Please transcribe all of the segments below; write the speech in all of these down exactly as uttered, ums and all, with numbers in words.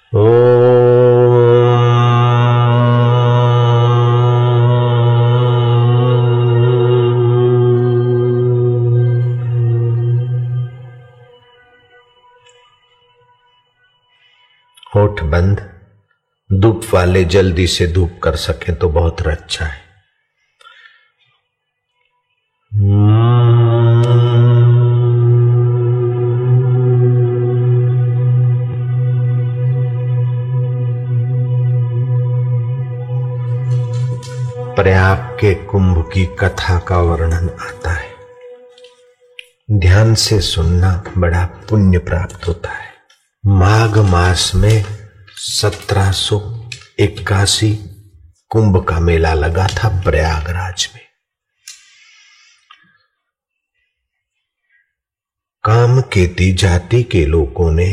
होठ बंद, धूप वाले जल्दी से धूप कर सके तो बहुत अच्छा है। प्रयाग के कुंभ की कथा का वर्णन आता है। ध्यान से सुनना, बड़ा पुण्य प्राप्त होता है। माघ मास में सत्रह सौ इक्यासी कुंभ का मेला लगा था प्रयागराज में। कामकेती जाति के लोगों ने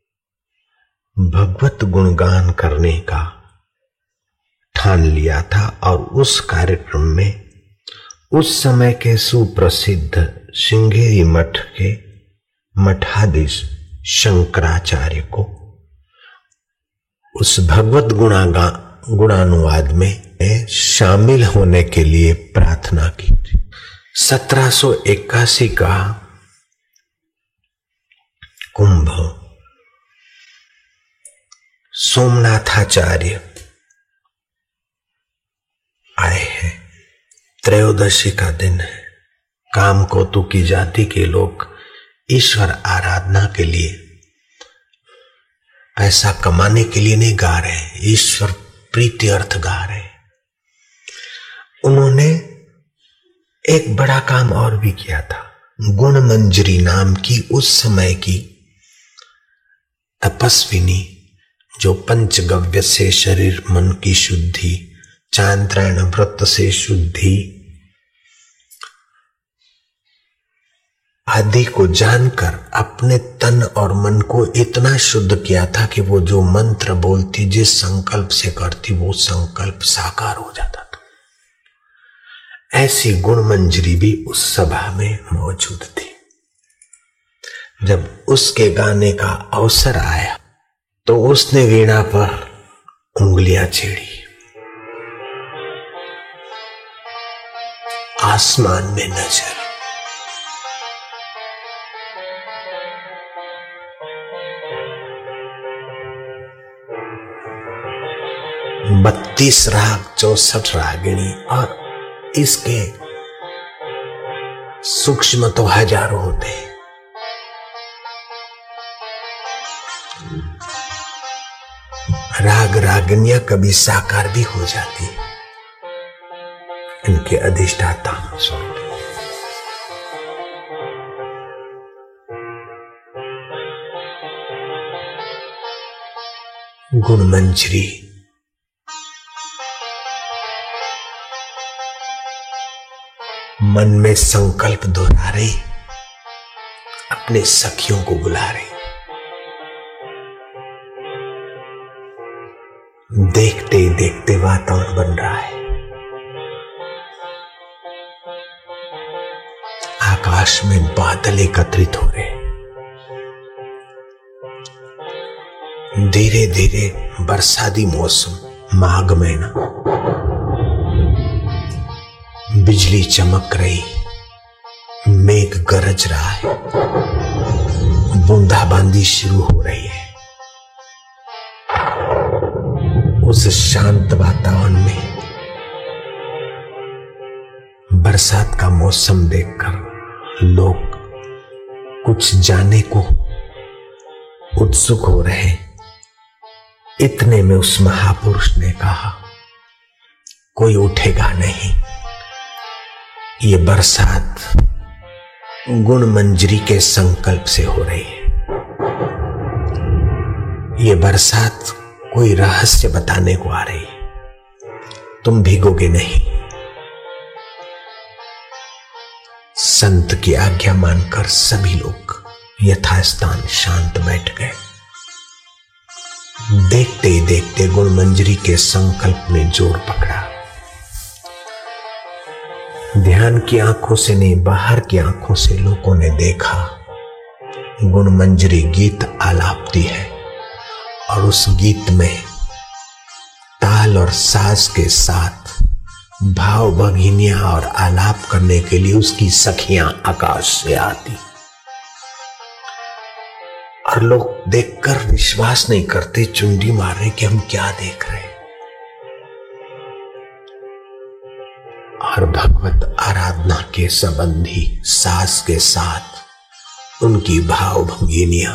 भगवत गुणगान करने का ठान लिया था और उस कार्यक्रम में उस समय के सुप्रसिद्ध श्रृंगेरी मठ के मठाधीश शंकराचार्य को उस भगवत गुणागा गुणानुवाद में शामिल होने के लिए प्रार्थना की थी। सत्रह सौ इक्यासी का कुंभ सोमनाथाचार्य आए हैं। त्रयोदशी का दिन है। कामकोतु की जाति के लोग ईश्वर आराधना के लिए, पैसा कमाने के लिए नहीं गा रहे, ईश्वर प्रीति अर्थ गा रहे। उन्होंने एक बड़ा काम और भी किया था। गुण मंजरी नाम की उस समय की तपस्विनी, जो पंचगव्य से शरीर मन की शुद्धि, चांद्रायण व्रत से शुद्धि आदि को जानकर अपने तन और मन को इतना शुद्ध किया था कि वो जो मंत्र बोलती, जिस संकल्प से करती, वो संकल्प साकार हो जाता था। ऐसी गुण मंजरी भी उस सभा में मौजूद थी। जब उसके गाने का अवसर आया तो उसने वीणा पर उंगलियां छेड़ी। आसमान में नजर, बत्तीस राग, चौसठ रागिणी और इसके सूक्ष्म तो हजारों होते हैं। राग रागिनियां कभी साकार भी हो जाती है, इनके अधिष्ठाता स्वरूप। गुणमंजरी मन में संकल्प दोहरा रही, अपने सखियों को बुला रही। देखते ही देखते वातावरण बन रहा है। आकाश में बादल एकत्रित हो रहे, धीरे धीरे बरसाती मौसम, माघ महीना, बिजली चमक रही, मेघ गरज रहा है, बूंदाबांदी शुरू हो रही है। उस शांत वातावरण में बरसात का मौसम देखकर लोग कुछ जाने को उत्सुक हो रहे। इतने में उस महापुरुष ने कहा, कोई उठेगा नहीं, ये बरसात गुण मंजरी के संकल्प से हो रही है। ये बरसात कोई रहस्य बताने को आ रही है, तुम भीगोगे नहीं। संत की आज्ञा मानकर सभी लोग यथास्थान शांत बैठ गए। देखते ही देखते गुण मंजरी के संकल्प ने जोर पकड़ा। ध्यान की आंखों से नहीं, बाहर की आंखों से लोगों ने देखा गुण मंजरी गीत आलापती है और उस गीत में ताल और साज के साथ भाव भगिनियां और आलाप करने के लिए उसकी सखियां आकाश से आती और लोग देखकर विश्वास नहीं करते, चुंडी मार रहे कि हम क्या देख रहे हैं। और भगवत आराधना के संबंधी सास के साथ उनकी भाव भंगिनियां,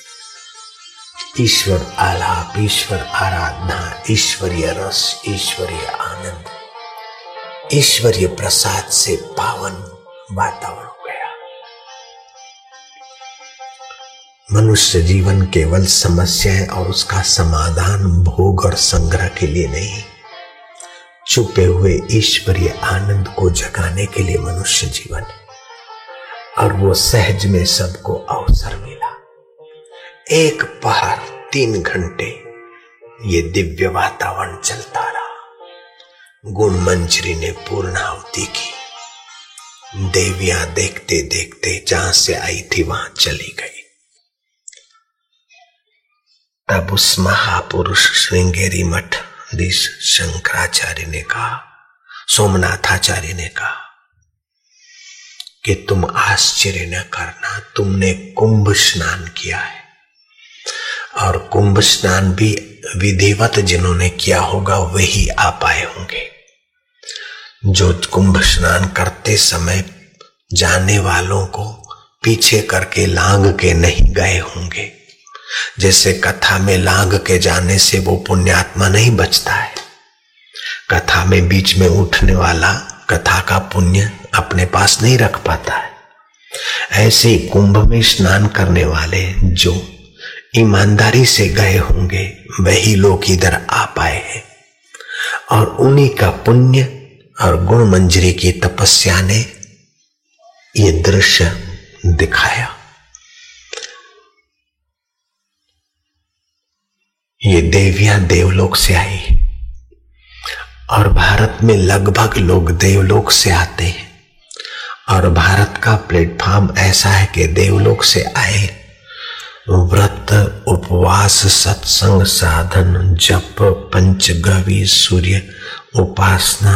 ईश्वर आलाप, ईश्वर आराधना, ईश्वरीय रस, ईश्वरीय आनंद, ईश्वरीय प्रसाद से पावन वातावरण हो गया। मनुष्य जीवन केवल समस्याएं और उसका समाधान भोग और संग्रह के लिए नहीं, छुपे हुए ईश्वरीय आनंद को जगाने के लिए मनुष्य जीवन है। और वो सहज में सबको अवसर मिला। एक पहर तीन घंटे ये दिव्य वातावरण चलता रहा। गुण मंजरी ने पूर्णाहुति की। देवियां देखते देखते जहां से आई थी वहां चली गई। तब उस महापुरुष श्रृंगेरी मठ धीश शंकराचार्य ने कहा, सोमनाथाचार्य ने कहा कि तुम आश्चर्य न करना, तुमने कुंभ स्नान किया है और कुंभ स्नान भी विधिवत जिन्होंने किया होगा वही आ पाए होंगे। जो कुंभ स्नान करते समय जाने वालों को पीछे करके लांग के नहीं गए होंगे। जैसे कथा में लांग के जाने से वो पुण्यात्मा नहीं बचता है। कथा में बीच में उठने वाला कथा का पुण्य अपने पास नहीं रख पाता है। ऐसे ही कुंभ में स्नान करने वाले जो ईमानदारी से गए होंगे वही लोग इधर आ पाए हैं। और उन्हीं का पुण्य और गुण मंजरी की तपस्या ने ये दृश्य दिखाया। ये देवियां देवलोक से आई और भारत में लगभग लोग देवलोक से आते हैं। और भारत का प्लेटफॉर्म ऐसा है कि देवलोक से आए व्रत, उपवास, सत्संग, साधन, जप, पंचगवी, सूर्य उपासना,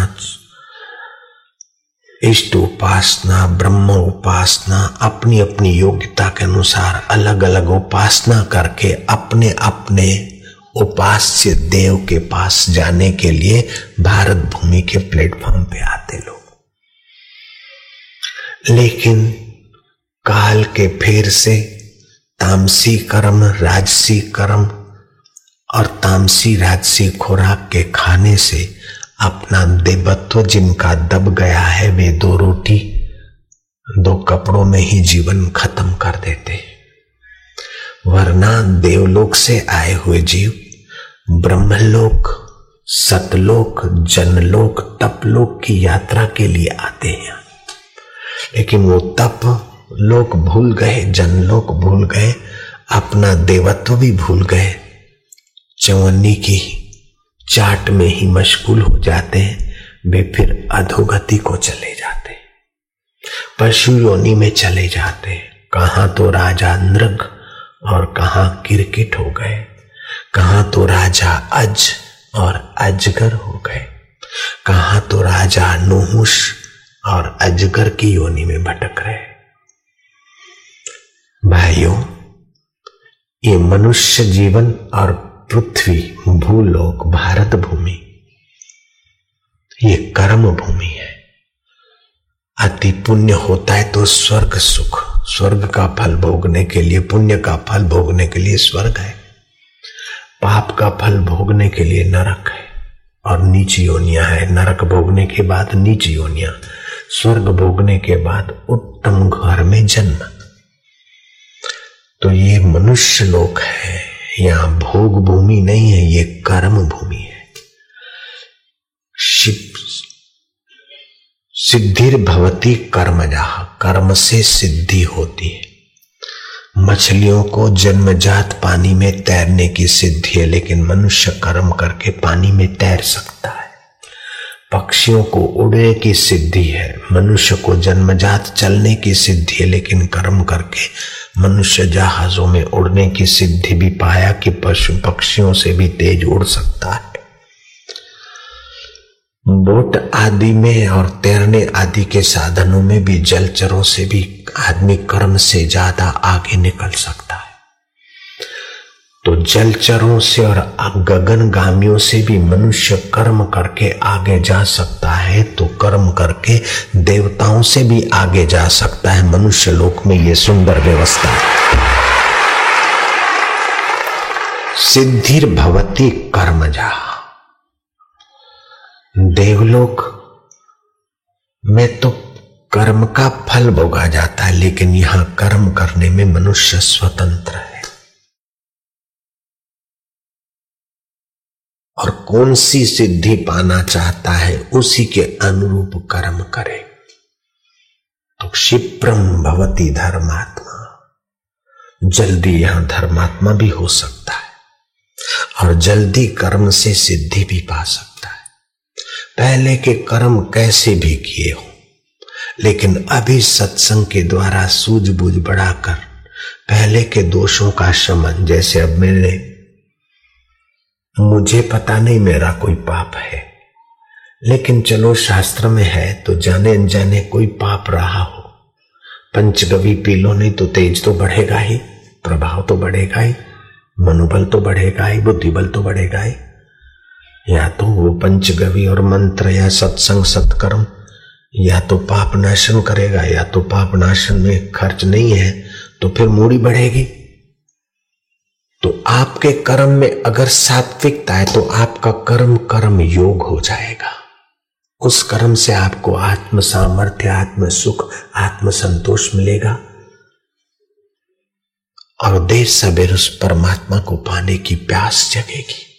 इष्ट उपासना, ब्रह्म उपासना, अपनी अपनी योग्यता के अनुसार अलग अलग उपासना करके अपने अपने उपास्य देव के पास जाने के लिए भारत भूमि के प्लेटफॉर्म पे आते लोग। लेकिन काल के फेर से तामसी कर्म, राजसी कर्म और तामसी राजसी खुराक के खाने से अपना देवत्व जिनका दब गया है वे दो रोटी दो कपड़ों में ही जीवन खत्म कर देते। वरना देवलोक से आए हुए जीव ब्रह्मलोक, सतलोक, जनलोक, तपलोक की यात्रा के लिए आते हैं। लेकिन वो तप लोक भूल गए, जनलोक भूल गए, अपना देवत्व भी भूल गए। चवन्नी की चाट में ही मशगूल हो जाते हैं। वे फिर अधोगति को चले जाते हैं, पशु योनि में चले जाते हैं। कहां तो राजा नृग और कहां किरकिट हो गए, कहां तो राजा अज और अजगर हो गए, कहां तो राजा नहुष और अजगर की योनि में भटक रहे। भाइयों, ये मनुष्य जीवन और पृथ्वी, भूलोक, भारत भूमि ये कर्म भूमि है। अति पुण्य होता है तो स्वर्ग सुख, स्वर्ग का फल भोगने के लिए, पुण्य का फल भोगने के लिए स्वर्ग है। पाप का फल भोगने के लिए नरक है और नीच योनियां है। नरक भोगने के बाद नीच योनियां, स्वर्ग भोगने के बाद उत्तम घर में जन्म। तो ये मनुष्य लोक है, यहाँ भोग भूमि नहीं है, ये कर्म भूमि है। सिद्धिर भवती कर्मजाः, कर्म से सिद्धि होती है। मछलियों को जन्मजात पानी में तैरने की सिद्धि है, लेकिन मनुष्य कर्म करके पानी में तैर सकता है। पक्षियों को उड़ने की सिद्धि है, मनुष्य को जन्मजात चलने की सिद्धि है, लेकिन कर्म करके मनुष्य जहाजों में उड़ने की सिद्धि भी पाया कि पशु पक्षियों से भी तेज उड़ सकता है। बोट आदि में और तैरने आदि के साधनों में भी जलचरों से भी आदमी कर्म से ज्यादा आगे निकल सकता है। तो जलचरों से और गगनगामियों से भी मनुष्य कर्म करके आगे जा सकता है, तो कर्म करके देवताओं से भी आगे जा सकता है। मनुष्य लोक में ये सुंदर व्यवस्था है। सिद्धिर भवति कर्मजा। देवलोक में तो कर्म का फल भोगा जाता है, लेकिन यहां कर्म करने में मनुष्य स्वतंत्र है। और कौन सी सिद्धि पाना चाहता है उसी के अनुरूप कर्म करे। तो क्षिप्रम भवति धर्मात्मा, जल्दी यहां धर्मात्मा भी हो सकता है और जल्दी कर्म से सिद्धि भी पा सकता है। पहले के कर्म कैसे भी किए हो, लेकिन अभी सत्संग के द्वारा सूझबूझ बढ़ाकर पहले के दोषों का शमन, जैसे अब मैंने मुझे पता नहीं मेरा कोई पाप है, लेकिन चलो शास्त्र में है तो जाने अनजाने कोई पाप रहा हो, पंचगवी पी लो, नहीं तो तेज तो बढ़ेगा ही, प्रभाव तो बढ़ेगा ही, मनोबल तो बढ़ेगा ही, बुद्धिबल तो बढ़ेगा ही। या तो वो पंचगवी और मंत्र या सत्संग सत्कर्म या तो पाप नाशन करेगा, या तो पाप नाशन में खर्च नहीं है तो फिर मूड़ी बढ़ेगी। तो आपके कर्म में अगर सात्विकता है तो आपका कर्म कर्म योग हो जाएगा। उस कर्म से आपको आत्म सामर्थ्य, आत्म सुख, आत्म संतोष मिलेगा और देर सबेर उस परमात्मा को पाने की प्यास जगेगी।